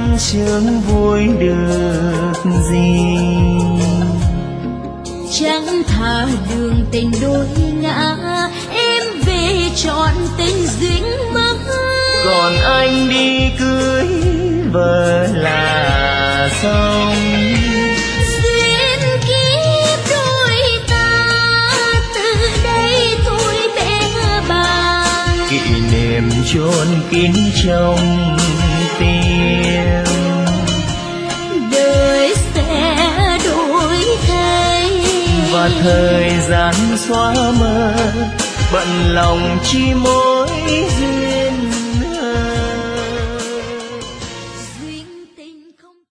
chương vui được gì. Chẳng thà đường tình đôi ngã, em về chọn tình dính mắc. Còn anh đi cưới vợ là xong. Duyên kiếp đôi ta từ đây thôi bé bàng. Kỷ niệm chôn kín trong tim. Đời sẽ đổi thay và thời gian xóa mờ, bận lòng chi mối duyên.